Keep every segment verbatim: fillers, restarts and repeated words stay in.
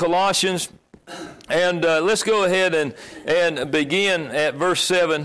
Colossians, and uh, let's go ahead and, and begin at verse seven.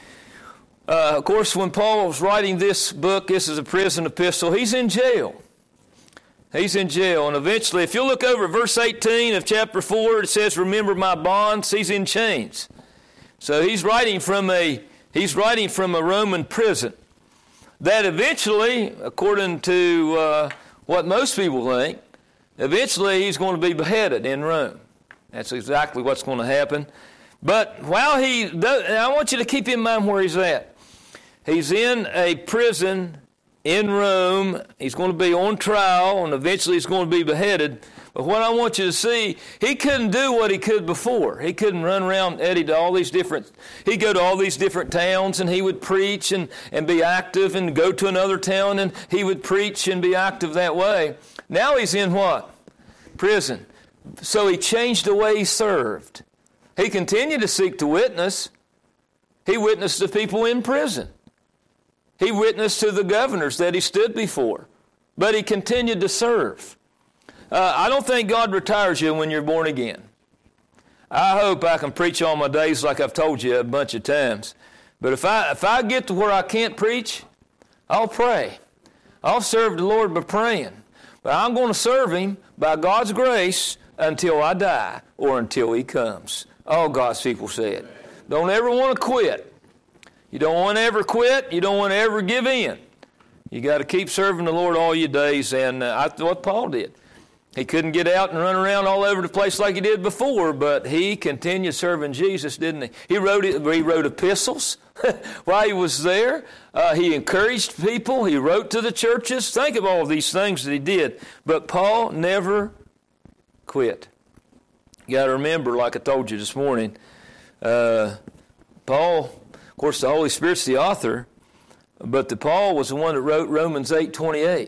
Uh, of course, when Paul was writing this book, this is a prison epistle, he's in jail. He's in jail, and eventually, if you look over at verse eighteen of chapter four, it says, "Remember my bonds." He's in chains. So he's writing from a he's writing from a Roman prison. That eventually, according to uh, what most people think, eventually he's going to be beheaded in Rome. That's exactly what's going to happen. But while he does, I want you to keep in mind where he's at. He's in a prison in Rome. He's going to be on trial, and eventually he's going to be beheaded. But what I want you to see, he couldn't do what he could before. He couldn't run around, Eddie, to all these different, he'd go to all these different towns, and he would preach and, and be active, and go to another town, and he would preach and be active that way. Now he's in what? Prison. So he changed the way he served. He continued to seek to witness. He witnessed to people in prison. He witnessed to the governors that he stood before. But he continued to serve. Uh, I don't think God retires you when you're born again. I hope I can preach all my days like I've told you a bunch of times. But if I if I get to where I can't preach, I'll pray. I'll serve the Lord by praying. But I'm going to serve Him by God's grace until I die or until He comes. All God's people said. Don't ever want to quit. You don't want to ever quit. You don't want to ever give in. You got to keep serving the Lord all your days, and uh, I, what Paul did. He couldn't get out and run around all over the place like he did before, but he continued serving Jesus, didn't he? He wrote it, he wrote epistles while he was there. Uh, he encouraged people. He wrote to the churches. Think of all these things that he did. But Paul never quit. You got to remember, like I told you this morning, uh, Paul, of course, the Holy Spirit's the author, but the Paul was the one that wrote Romans eight twenty-eight.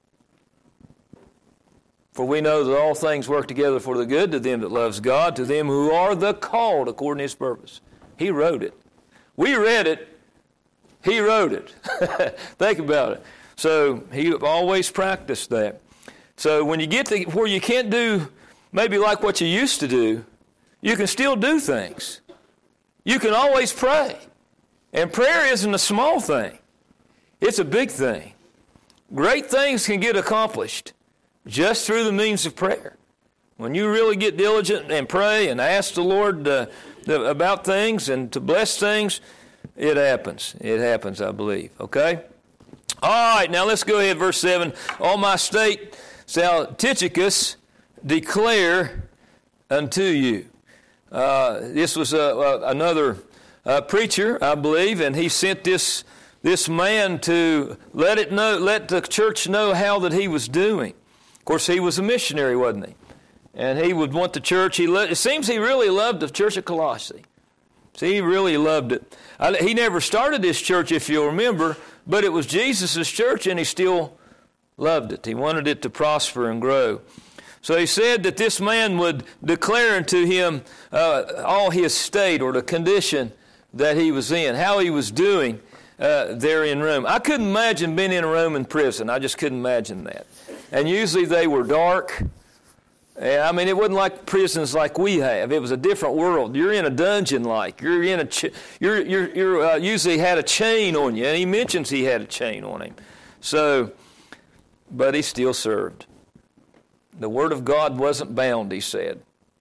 For we know that all things work together for the good to them that loves God, to them who are the called according to His purpose. He wrote it. We read it. He wrote it. Think about it. So he always practiced that. So when you get to where you can't do maybe like what you used to do, you can still do things. You can always pray. And prayer isn't a small thing. It's a big thing. Great things can get accomplished just through the means of prayer. When you really get diligent and pray and ask the Lord uh, about things and to bless things, it happens. It happens, I believe. Okay? All right, now let's go ahead, verse seven. On my state shall Tychicus declare unto you. Uh, this was uh, uh, another uh, preacher, I believe, and he sent this this man to let it know, let the church know how that he was doing. Of course, he was a missionary, wasn't he? And he would want the church. He lo- it seems he really loved the church of Colossae. See, he really loved it. I, he never started this church, if you'll remember, but it was Jesus' church, and he still loved it. He wanted it to prosper and grow. So he said that this man would declare unto him uh, all his state or the condition that he was in, how he was doing uh, there in Rome. I couldn't imagine being in a Roman prison. I just couldn't imagine that. And usually they were dark. And I mean, it wasn't like prisons like we have. It was a different world. You're in a dungeon like. You're in a. Ch- you're you're you're uh, usually had a chain on you, and he mentions he had a chain on him. So, but he still served. The Word of God wasn't bound, he said.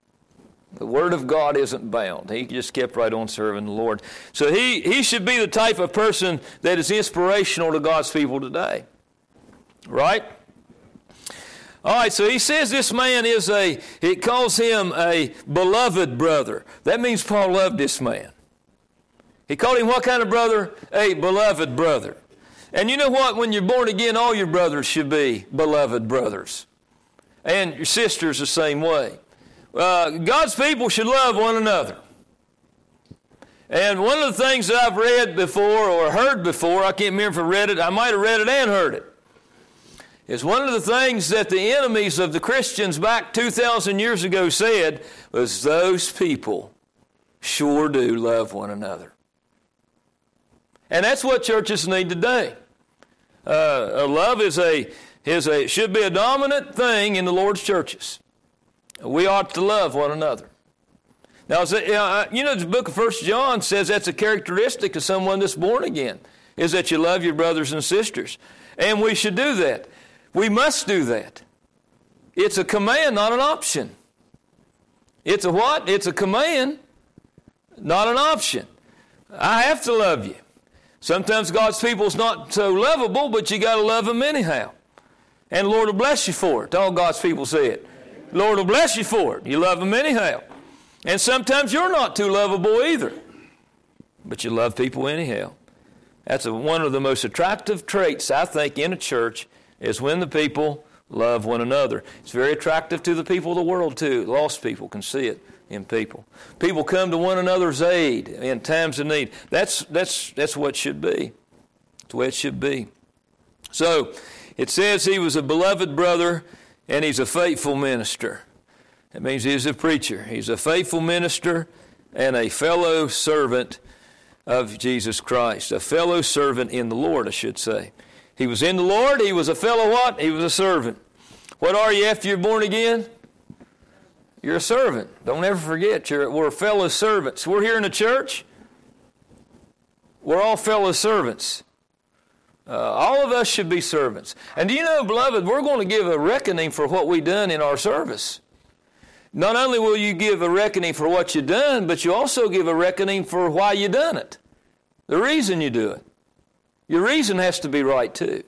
The Word of God isn't bound. He just kept right on serving the Lord. So he, he should be the type of person that is inspirational to God's people today. Right? All right, so he says this man is a, it calls him a beloved brother. That means Paul loved this man. He called him what kind of brother? A beloved brother. And you know what? When you're born again, all your brothers should be beloved brothers. And your sisters the same way. Uh, God's people should love one another. And one of the things that I've read before or heard before, I can't remember if I read it, I might have read it and heard it, is one of the things that the enemies of the Christians back two thousand years ago said was those people sure do love one another. And that's what churches need today. Uh, love is a is a should be a dominant thing in the Lord's churches. We ought to love one another. Now, you know, the book of First John says that's a characteristic of someone that's born again, is that you love your brothers and sisters. And we should do that. We must do that. It's a command, not an option. It's a what? It's a command, not an option. I have to love you. Sometimes God's people's not so lovable, but you got to love them anyhow. And the Lord will bless you for it. All God's people say it. The Lord will bless you for it. You love them anyhow. And sometimes you're not too lovable either, but you love people anyhow. That's a, one of the most attractive traits, I think, in a church is when the people love one another. It's very attractive to the people of the world, too. Lost people can see it in people. People come to one another's aid in times of need. That's, that's, that's what it should be. That's the way it should be. So, it says he was a beloved brother and he's a faithful minister. That means he's a preacher. He's a faithful minister and a fellow servant of Jesus Christ. A fellow servant in the Lord, I should say. He was in the Lord. He was a fellow what? He was a servant. What are you after you're born again? You're a servant. Don't ever forget, you're, we're fellow servants. We're here in the church. We're all fellow servants. Uh, all of us should be servants. And do you know, beloved, we're going to give a reckoning for what we've done in our service. Not only will you give a reckoning for what you've done, but you also give a reckoning for why you done it. The reason you do it. Your reason has to be right too.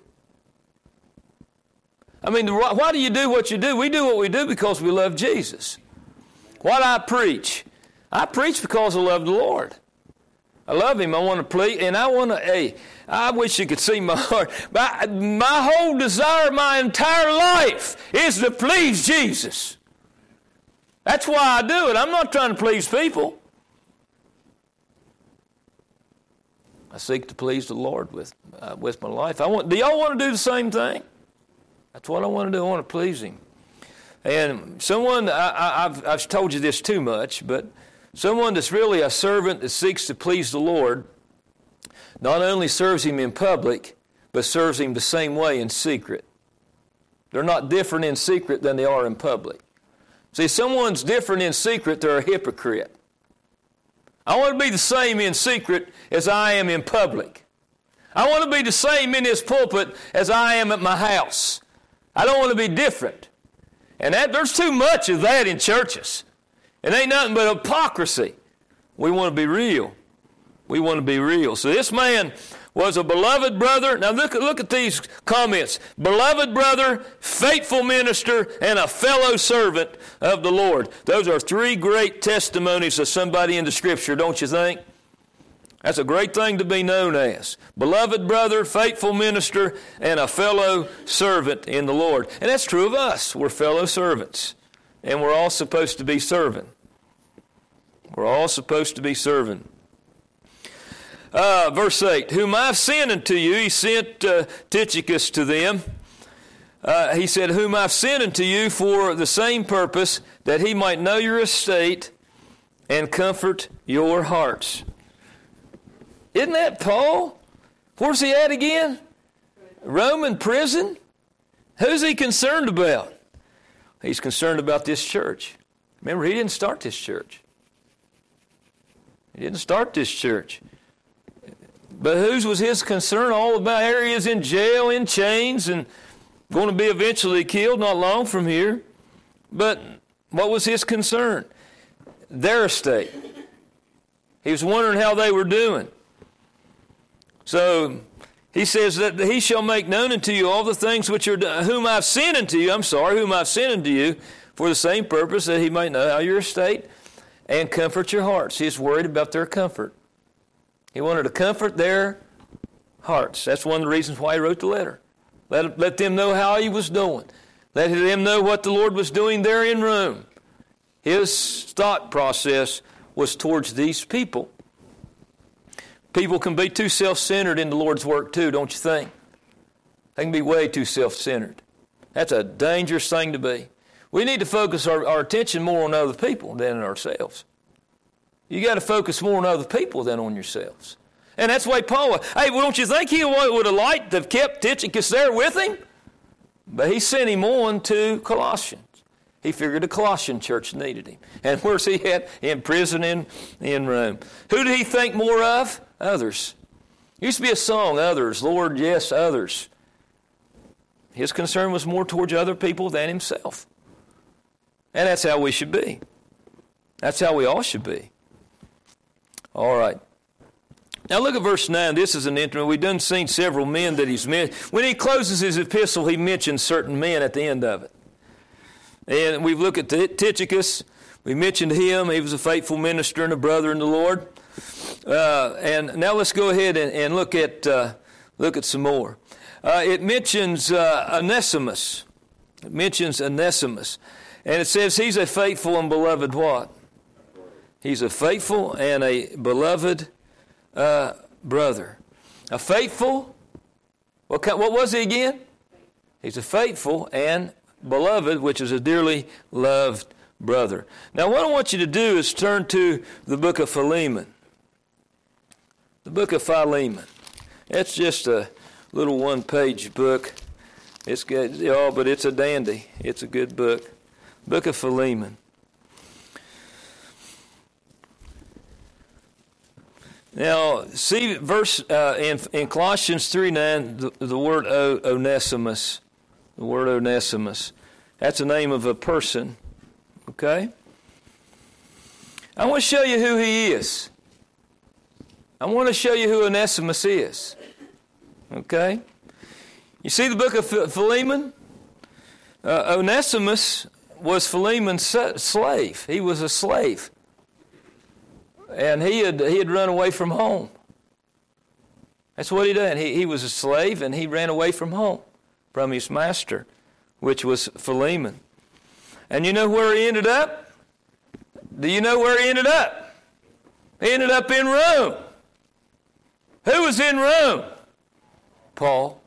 I mean, why do you do what you do? We do what we do because we love Jesus. Why do I preach? I preach because I love the Lord. I love Him. I want to please, and I want to, hey, I wish you could see my heart. My, my whole desire, my entire life is to please Jesus. That's why I do it. I'm not trying to please people. I seek to please the Lord with uh, with my life. I want. Do y'all want to do the same thing? That's what I want to do. I want to please Him. And someone, I, I, I've, I've told you this too much, but someone that's really a servant that seeks to please the Lord not only serves Him in public, but serves Him the same way in secret. They're not different in secret than they are in public. See, someone's different in secret, they're a hypocrite. I want to be the same in secret as I am in public. I want to be the same in this pulpit as I am at my house. I don't want to be different. And that, there's too much of that in churches. It ain't nothing but hypocrisy. We want to be real. We want to be real. So this man was a beloved brother. Now look, look at these comments. Beloved brother, faithful minister, and a fellow servant of the Lord. Those are three great testimonies of somebody in the Scripture, don't you think? That's a great thing to be known as. Beloved brother, faithful minister, and a fellow servant in the Lord. And that's true of us. We're fellow servants. And we're all supposed to be serving. We're all supposed to be serving. Uh, verse eight, whom I've sent unto you, he sent uh, Tychicus to them. Uh, he said, whom I've sent unto you for the same purpose, that he might know your estate and comfort your hearts. Isn't that Paul? Where's he at again? Roman prison? Who's he concerned about? He's concerned about this church. Remember, he didn't start this church. He didn't start this church. But whose was his concern? All about areas in jail, in chains, and going to be eventually killed not long from here. But what was his concern? Their estate. He was wondering how they were doing. So he says that he shall make known unto you all the things which are done, whom I've sent unto you, I'm sorry, whom I've sent unto you, for the same purpose, that he might know how your estate and comfort your hearts. He's worried about their comfort. He wanted to comfort their hearts. That's one of the reasons why he wrote the letter. Let, let them know how he was doing. Let them know what the Lord was doing there in Rome. His thought process was towards these people. People can be too self-centered in the Lord's work too, don't you think? They can be way too self-centered. That's a dangerous thing to be. We need to focus our, our attention more on other people than on ourselves. You got to focus more on other people than on yourselves. And that's why Paul, hey, well, don't you think he would have liked to have kept Tychicus there with him? But he sent him on to Colossians. He figured the Colossian church needed him. And where's he at? In prison in, in Rome. Who did he think more of? Others. Used to be a song, others. Lord, yes, others. His concern was more towards other people than himself. And that's how we should be. That's how we all should be. All right. Now look at verse nine. This is an interesting. We've done seen several men that he's mentioned. When he closes his epistle, he mentions certain men at the end of it. And we've looked at Tychicus. We mentioned him. He was a faithful minister and a brother in the Lord. Uh, and now let's go ahead and, and look at uh, look at some more. Uh, it mentions uh, Onesimus. It mentions Onesimus. And it says he's a faithful and beloved what? He's a faithful and a beloved uh, brother. A faithful, what, kind, what was he again? He's a faithful and beloved, which is a dearly loved brother. Now what I want you to do is turn to the book of Philemon. The book of Philemon. It's just a little one-page book. It's good, oh, but it's a dandy. It's a good book. Book of Philemon. Now, see verse uh, in, in Colossians three nine, the, the word o, Onesimus. The word Onesimus. That's the name of a person. Okay? I want to show you who he is. I want to show you who Onesimus is. Okay? You see the book of Philemon? Uh, Onesimus was Philemon's slave. He was a slave. And he had he had run away from home. That's what he did. He, he was a slave and he ran away from home, from his master, which was Philemon. And you know where he ended up? Do you know where he ended up? He ended up in Rome. Who was in Rome? Paul.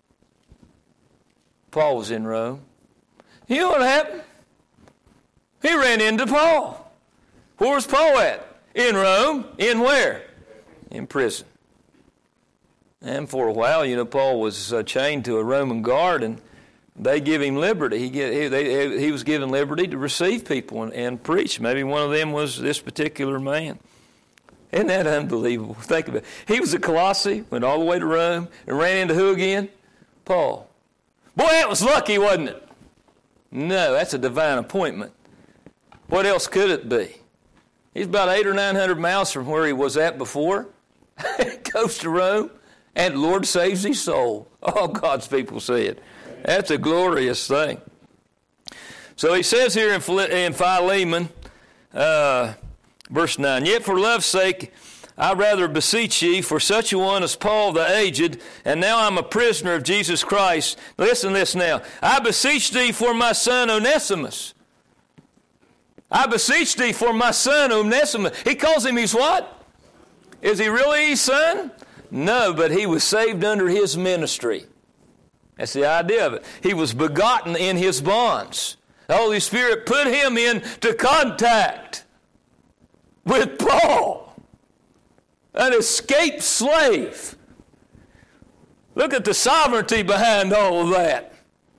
Paul was in Rome. You know what happened? He ran into Paul. Where was Paul at? In Rome. In where? In prison. And for a while, you know, Paul was uh, chained to a Roman guard, and they give him liberty. He get, he, they, he was given liberty to receive people and, and preach. Maybe one of them was this particular man. Isn't that unbelievable? Think of it. He was a Colossae, went all the way to Rome, and ran into who again? Paul. Boy, that was lucky, wasn't it? No, that's a divine appointment. What else could it be? He's about eight or nine hundred miles from where he was at before. Goes to Rome, and the Lord saves his soul. All God's people say it. That's a glorious thing. So he says here in Philemon, uh, verse nine, yet for love's sake I rather beseech ye for such a one as Paul the aged, and now I'm a prisoner of Jesus Christ. Listen to this now. I beseech thee for my son Onesimus. I beseech thee for my son Onesimus. He calls him his what? Is he really his son? No, but he was saved under his ministry. That's the idea of it. He was begotten in his bonds. The Holy Spirit put him into contact with Paul, an escaped slave. Look at the sovereignty behind all of that.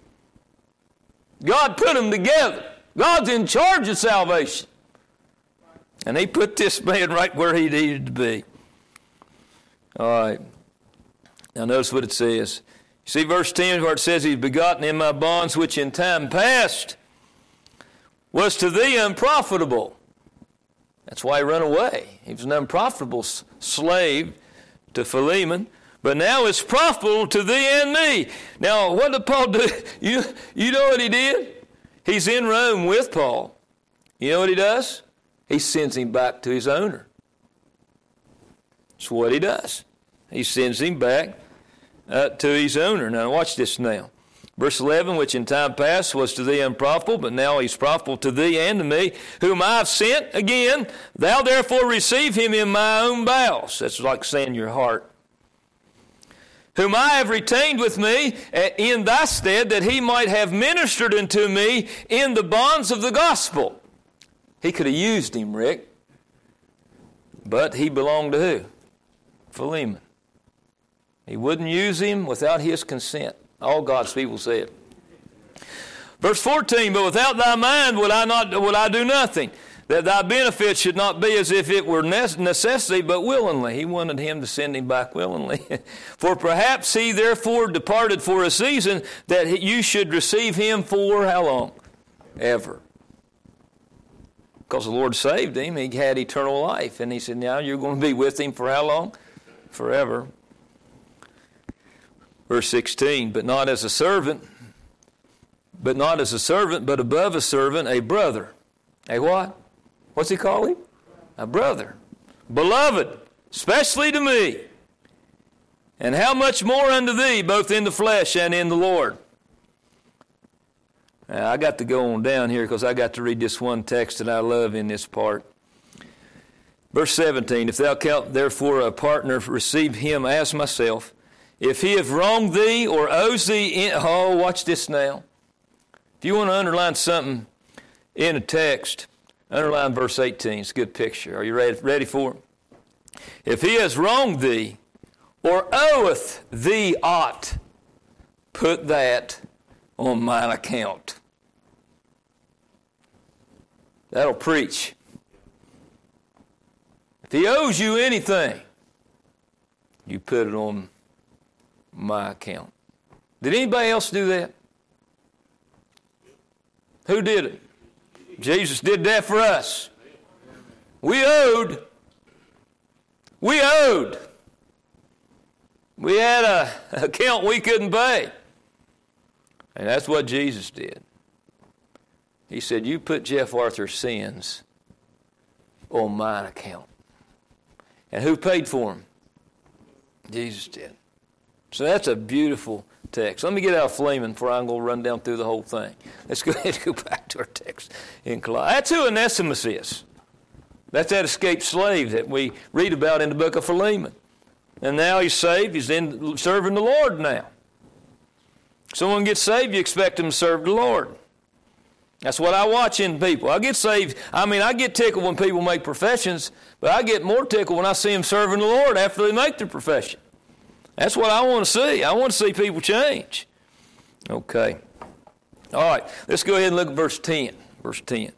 God put them together. God's in charge of salvation. And he put this man right where he needed to be. All right. Now notice what it says. You see verse ten where it says, he's begotten in my bonds, which in time past was to thee unprofitable. That's why he ran away. He was an unprofitable slave to Philemon, but now it's profitable to thee and me. Now, what did Paul do? You, you know what he did? He's in Rome with Paul. You know what he does? He sends him back to his owner. That's what he does. He sends him back uh, to his owner. Now, watch this now. Verse eleven, which in time past was to thee unprofitable, but now he's profitable to thee and to me, whom I have sent again. Thou therefore receive him in my own bowels. That's like saying your heart. Whom I have retained with me in thy stead, that he might have ministered unto me in the bonds of the gospel. He could have used him, Rick. But he belonged to who? Philemon. He wouldn't use him without his consent. All God's people say it. Verse fourteen, but without thy mind would I not would I do nothing, that thy benefit should not be as if it were necessity, but willingly. He wanted him to send him back willingly. For perhaps he therefore departed for a season, that you should receive him for how long? Ever. Because the Lord saved him, he had eternal life. And he said, now you're going to be with him for how long? Forever. Verse sixteen, but not as a servant, but not as a servant, but above a servant, a brother. A what? What's he call him? A brother. Beloved, especially to me. And how much more unto thee, both in the flesh and in the Lord. Now, I got to go on down here because I got to read this one text that I love in this part. Verse seventeen, if thou count therefore a partner, receive him as myself. If he have wronged thee or owes thee, in, oh, watch this now. If you want to underline something in a text, underline verse eighteen. It's a good picture. Are you ready, ready for it? If he has wronged thee or oweth thee aught, put that on mine account. That'll preach. If he owes you anything, you put it on my account. Did anybody else do that? Who did it? Jesus did that for us. We owed. We owed. We had a account we couldn't pay. And that's what Jesus did. He said, you put Jeff Arthur's sins on mine account. And who paid for them? Jesus did. So that's a beautiful text. Let me get out of Philemon before I'm going to run down through the whole thing. Let's go ahead and go back to our text in Colossians. That's who Onesimus is. That's that escaped slave that we read about in the book of Philemon. And now he's saved. He's in serving the Lord now. Someone gets saved, you expect them to serve the Lord. That's what I watch in people. I get saved. I mean, I get tickled when people make professions, but I get more tickled when I see them serving the Lord after they make their profession. That's what I want to see. I want to see people change. Okay. All right. Let's go ahead and look at verse ten. Verse ten.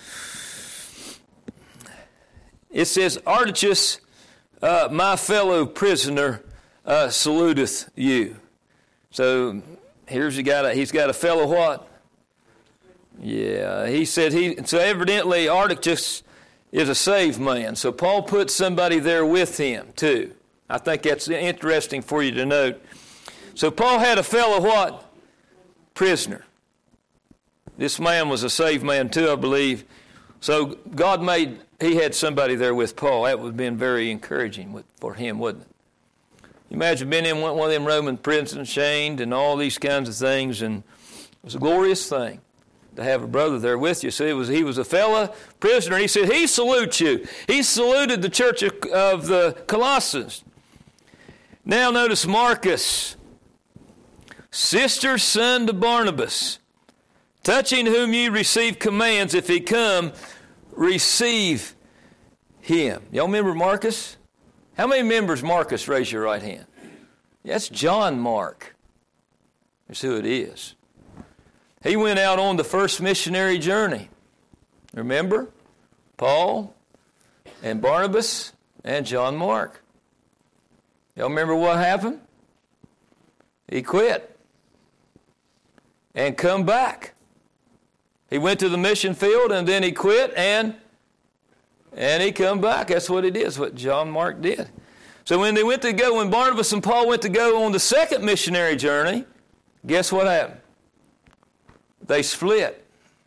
It says, Artichus, uh, my fellow prisoner, uh, saluteth you. So here's he got a, he's got a fellow what? Yeah, he said he, so evidently Artichus is a saved man. So Paul put somebody there with him too. I think that's interesting for you to note. So Paul had a fellow what? Prisoner. This man was a saved man too, I believe. So God made, he had somebody there with Paul. That would have been very encouraging with, for him, wouldn't it? You imagine being in one of them Roman prisons, chained and all these kinds of things, and it was a glorious thing to have a brother there with you. So it was, he was a fellow prisoner. He said, he salutes you. He saluted the church of, of the Colossians. Now notice Marcus, sister's son to Barnabas, touching whom ye receive commands, if he come, receive him. Y'all remember Marcus? How many members Marcus? Raise your right hand. That's John Mark. That's who it is. He went out on the first missionary journey. Remember? Paul and Barnabas and John Mark. Y'all remember what happened? He quit and come back. He went to the mission field and then he quit and and he come back. That's what it is, what John Mark did. So when they went to go, when Barnabas and Paul went to go on the second missionary journey, guess what happened? They split.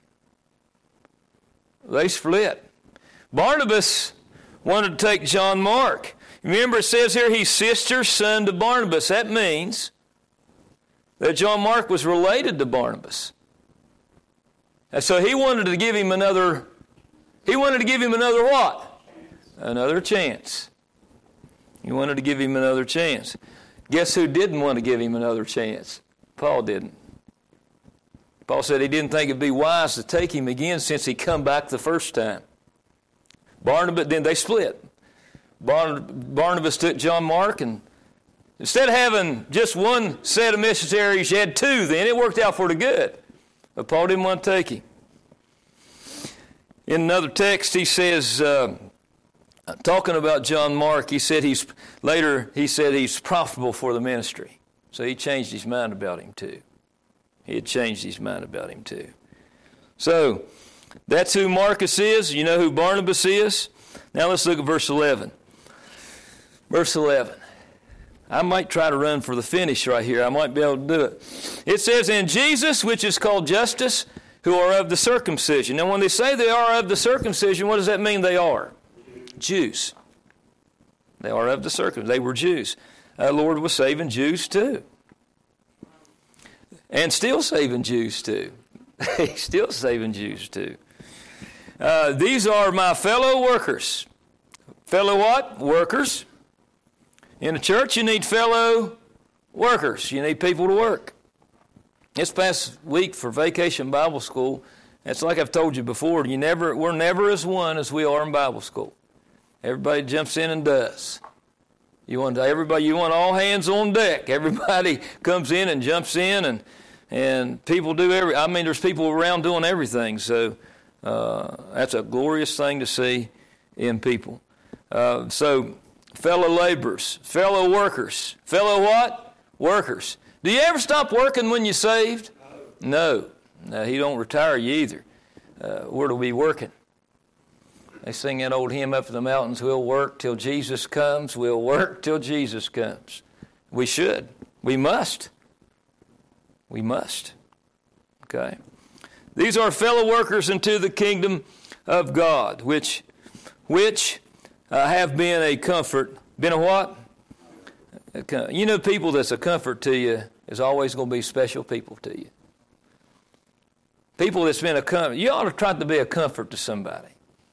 They split. Barnabas wanted to take John Mark. Remember it says here he's sister's son to Barnabas. That means that John Mark was related to Barnabas. And so he wanted to give him another, he wanted to give him another what? Another chance. He wanted to give him another chance. Guess who didn't want to give him another chance? Paul didn't. Paul said he didn't think it'd be wise to take him again since he come back the first time. Barnabas, then they split. Barnabas took John Mark, and instead of having just one set of missionaries, you had two then. It worked out for the good. But Paul didn't want to take him. In another text, he says, uh, talking about John Mark, he said he's, later he said he's profitable for the ministry. So he changed his mind about him too. He had changed his mind about him too. So, that's who Marcus is. You know who Barnabas is? Now let's look at verse eleven. Verse eleven. I might try to run for the finish right here. I might be able to do it. It says, "In Jesus, which is called Justus, who are of the circumcision." Now when they say they are of the circumcision, what does that mean they are? Jews. They are of the circumcision. They were Jews. Our Lord was saving Jews too. And still saving Jews too. He's still saving Jews too. Uh, these are my fellow workers. Fellow what? Workers. In a church, you need fellow workers. You need people to work. This past week for Vacation Bible School, it's like I've told you before, you never, we're never as one as we are in Bible school. Everybody jumps in and does. You want everybody. You want all hands on deck. Everybody comes in and jumps in, and and people do every. I mean, there's people around doing everything. So uh, that's a glorious thing to see in people. Uh, so fellow laborers, fellow workers, fellow what? Workers. Do you ever stop working when you're saved? No. No, he don't retire you either. Uh, where do we working? They sing that old hymn up in the mountains, "We'll work till Jesus comes, we'll work till Jesus comes." We should. We must. We must. Okay? These are fellow workers into the kingdom of God, which which uh, have been a comfort. Been a what? A, you know, people that's a comfort to you is always going to be special people to you. People that's been a comfort. You ought to try to be a comfort to somebody.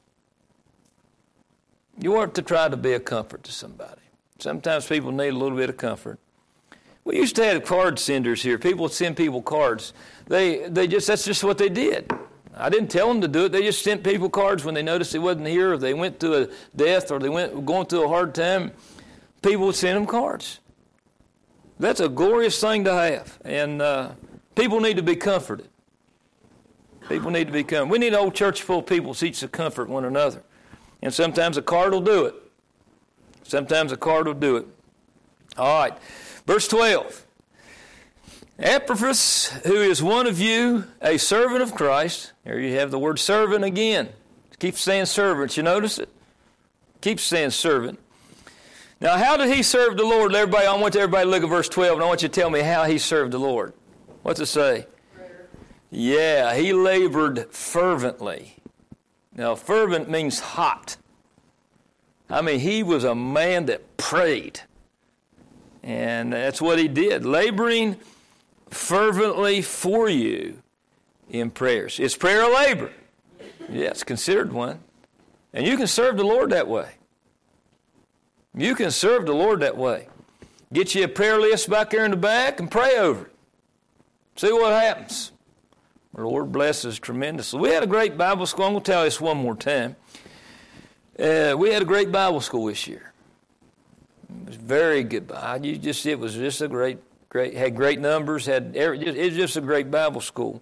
You ought to try to be a comfort to somebody. Sometimes people need a little bit of comfort. We used to have card senders here. People would send people cards. They they just that's just what they did. I didn't tell them to do it. They just sent people cards when they noticed he wasn't here, or they went through a death, or they went going through a hard time. People would send them cards. That's a glorious thing to have, and uh, people need to be comforted. People need to be comforted. We need an old church full of people who seek to comfort one another. And sometimes a card will do it. Sometimes a card will do it. All right. Verse twelve. "Epaphras, who is one of you, a servant of Christ." Here you have the word servant again. Keep saying servant. You notice it? Keep saying servant. Now, how did he serve the Lord? Everybody, I want everybody to look at verse twelve, and I want you to tell me how he served the Lord. What's it say? Prayer. Yeah, he labored fervently. Now, fervent means hot. I mean, he was a man that prayed. And that's what he did, laboring fervently for you in prayers. Is prayer a labor? Yeah, it's considered one. And you can serve the Lord that way. You can serve the Lord that way. Get you a prayer list back there in the back and pray over it. See what happens. The Lord blesses tremendously. We had a great Bible school. I'm going to tell you this one more time. Uh, we had a great Bible school this year. It was very good. You just it was just a great, great. Had great numbers. Had every, it was just a great Bible school.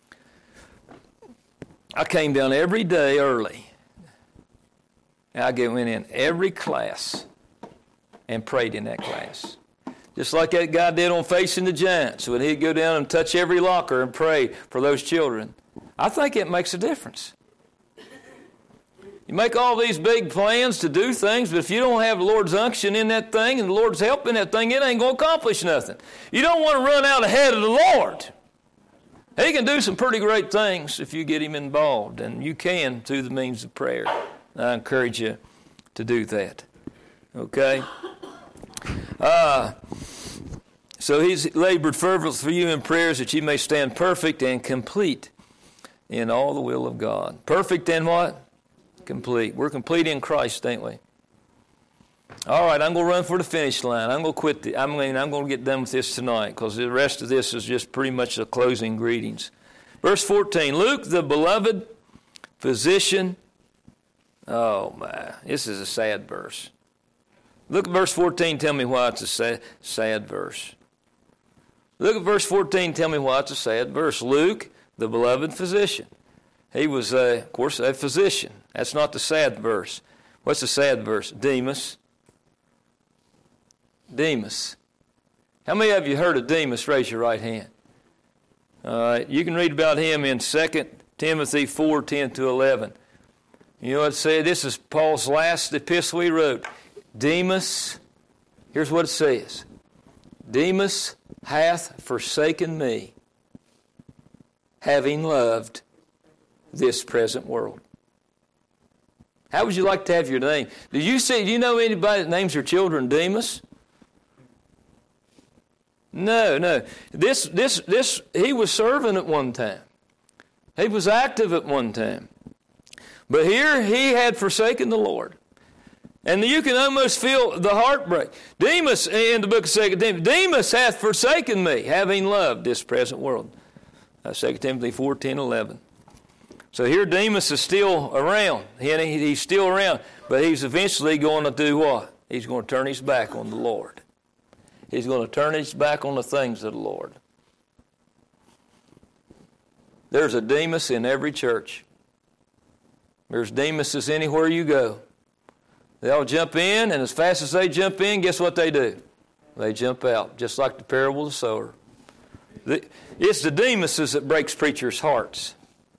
I came down every day early. I went in every class and prayed in that class. Just like that guy did on Facing the Giants, when he'd go down and touch every locker and pray for those children. I think it makes a difference. You make all these big plans to do things, but if you don't have the Lord's unction in that thing and the Lord's help in that thing, it ain't going to accomplish nothing. You don't want to run out ahead of the Lord. He can do some pretty great things if you get him involved, and you can through the means of prayer. I encourage you to do that. Okay? Uh, so he's labored fervently for you in prayers that you may stand perfect and complete in all the will of God. Perfect and what? Complete. We're complete in Christ, ain't we? All right, I'm going to run for the finish line. I'm going to quit. The, I mean, I'm going to get done with this tonight because the rest of this is just pretty much the closing greetings. Verse fourteen, Luke, the beloved physician. Oh, my. This is a sad verse. Look at verse fourteen. Tell me why it's a sad, sad verse. Look at verse fourteen. Tell me why it's a sad verse. Luke, the beloved physician. He was, uh, of course, a physician. That's not the sad verse. What's the sad verse? Demas. Demas. How many of you heard of Demas? Raise your right hand. All right. You can read about him in Second Timothy four, ten to eleven. You know what it says? This is Paul's last epistle he wrote. Demas, here's what it says. Demas hath forsaken me, having loved this present world. How would you like to have your name? Do you see, do you know anybody that names their children Demas? No, no. This, this, this, he was serving at one time. He was active at one time. But here he had forsaken the Lord. And you can almost feel the heartbreak. Demas, in the book of Second Timothy, Demas hath forsaken me, having loved this present world. Uh, Second Timothy four, ten, eleven. So here Demas is still around. He, he's still around. But he's eventually going to do what? He's going to turn his back on the Lord. He's going to turn his back on the things of the Lord. There's a Demas in every church. There's Demases anywhere you go. They all jump in, and as fast as they jump in, guess what they do? They jump out, just like the parable of the sower. The, it's the Demases that breaks preachers' hearts.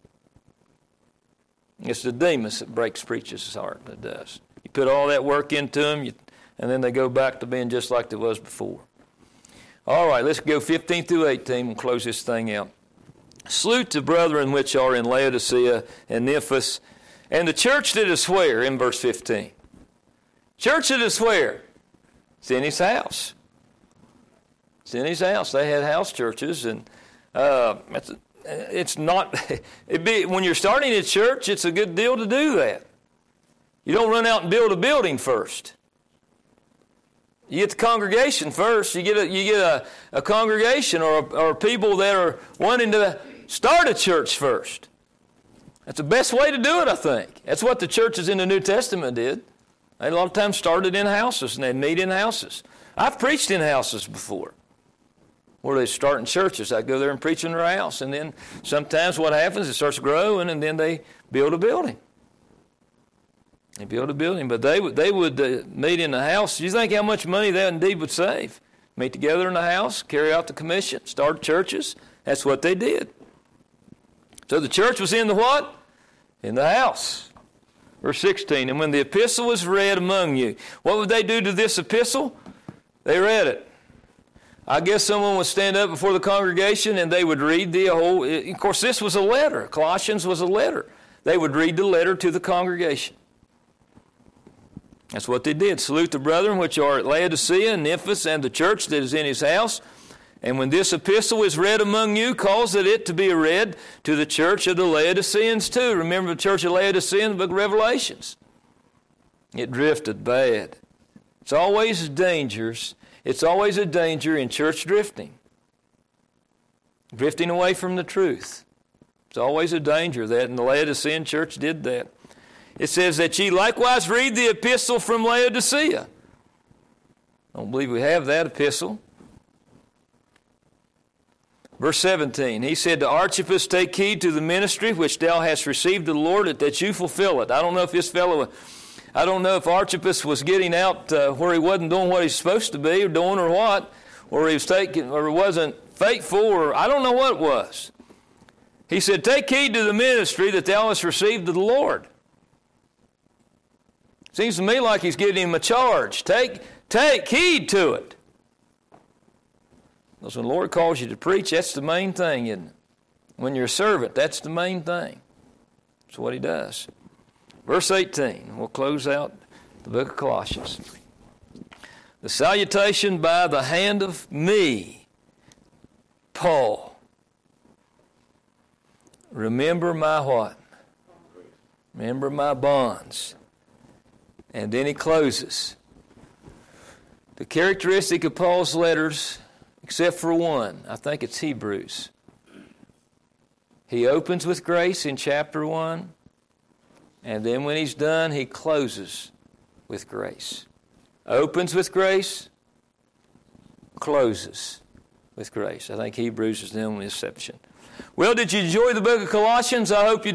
It's the Demas that breaks preachers' heart. That does. You put all that work into them, you, and then they go back to being just like they was before. All right, let's go fifteen through eighteen and close this thing out. Salute the brethren which are in Laodicea and Nymphas, and the church that is where, in verse fifteen. Church that is where? It's in his house. It's in his house. They had house churches, and uh, it's, it's not, it'd be, when you're starting a church, it's a good deal to do that. You don't run out and build a building first. You get the congregation first. You get a, you get a, a congregation or, a, or people that are wanting to start a church first. That's the best way to do it, I think. That's what the churches in the New Testament did. They a lot of times started in houses, and they'd meet in houses. I've preached in houses before, where they're starting churches. I go there and preach in their house, and then sometimes what happens, it starts growing, and then they build a building. They build a building, but they would they would uh, meet in the house. Do you think how much money that indeed would save? Meet together in the house, carry out the commission, start churches. That's what they did. So the church was in the what? In the house. Verse sixteen, and when the epistle was read among you, what would they do to this epistle? They read it. I guess someone would stand up before the congregation and they would read the whole, of course this was a letter. Colossians was a letter. They would read the letter to the congregation. That's what they did. Salute the brethren which are at Laodicea and Nymphas and the church that is in his house. And when this epistle is read among you, cause it to be read to the church of the Laodiceans too. Remember the church of Laodicea in the book of Revelations? It drifted bad. It's always dangers. It's always a danger in church drifting. Drifting away from the truth. It's always a danger of that, and the Laodicean church did that. It says that ye likewise read the epistle from Laodicea. I don't believe we have that epistle. Verse seventeen, he said to Archippus, take heed to the ministry which thou hast received of the Lord, that you fulfill it. I don't know if this fellow, I don't know if Archippus was getting out uh, where he wasn't doing what he's supposed to be or doing or what, or he was taking, or wasn't faithful, or I don't know what it was. He said, take heed to the ministry that thou hast received of the Lord. Seems to me like he's giving him a charge. Take, take heed to it. Because when the Lord calls you to preach, that's the main thing, isn't it? When you're a servant, that's the main thing. That's what he does. Verse eighteen, we'll close out the book of Colossians. The salutation by the hand of me, Paul. Remember my what? Remember my bonds. And then he closes. The characteristic of Paul's letters, except for one, I think it's Hebrews. He opens with grace in chapter one, and then when he's done, he closes with grace. Opens with grace, closes with grace. I think Hebrews is the only exception. Well, did you enjoy the book of Colossians? I hope you did.